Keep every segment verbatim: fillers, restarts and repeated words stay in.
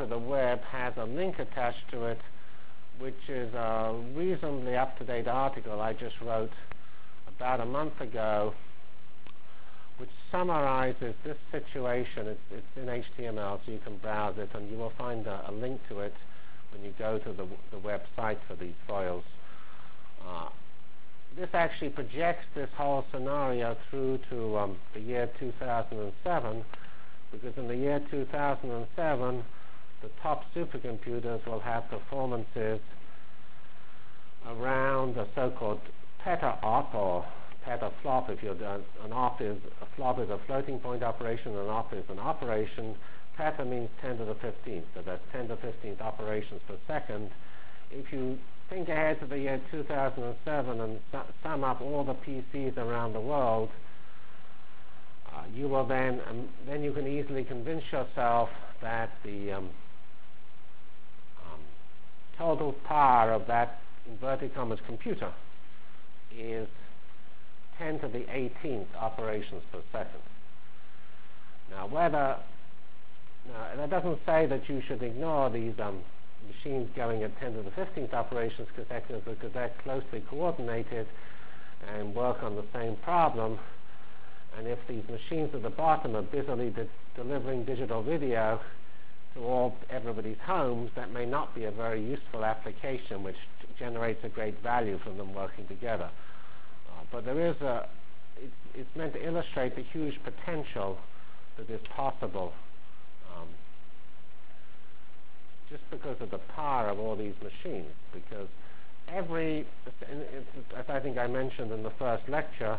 to the web has a link attached to it, which is a reasonably up-to-date article I just wrote about a month ago, which summarizes this situation. It's, it's in H T M L, so you can browse it, and you will find a, a link to it when you go to the, the website for these foils. Uh, this actually projects this whole scenario through to um, the year two thousand seven, because in the year two thousand seven, the top supercomputers will have performances around a so-called peta-op, or petaflop. If you're done, an op is a flop is a floating point operation, an op is an operation. Peta means ten to the fifteenth, so that's ten to the fifteenth operations per second. If you think ahead to the year two thousand seven and su sum up all the P Cs around the world, uh, you will then um, then you can easily convince yourself that the um, um, total power of that inverted commas computer is ten to the eighteenth operations per second. Now, whether now that doesn't say that you should ignore these um, machines going at ten to the fifteenth operations per second, because they're closely coordinated and work on the same problem. And if these machines at the bottom are busily de delivering digital video to all everybody's homes, that may not be a very useful application which generates a great value from them working together. Uh, but there is a, it's, it's meant to illustrate the huge potential that is possible um, just because of the power of all these machines. Because every, as I think I mentioned in the first lecture,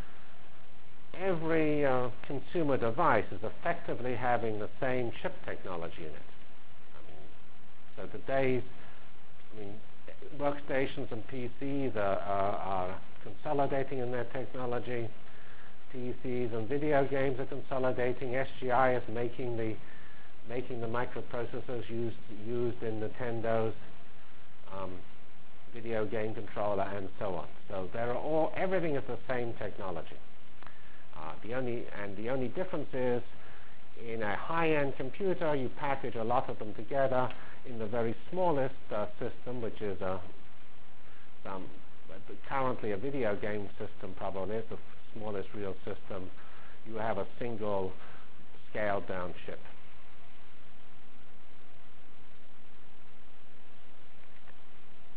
every uh, consumer device is effectively having the same chip technology in it. I mean, so today's, I mean, workstations and P Cs are, are, are consolidating in their technology. P Cs and video games are consolidating. S G I is making the making the microprocessors used used in Nintendo's um, video game controller, and so on. So there are all everything is the same technology. Uh, the only and the only difference is, in a high-end computer, you package a lot of them together. In the very smallest uh, system, which is a some, currently a video game system, probably is the smallest real system, you have a single scaled-down chip.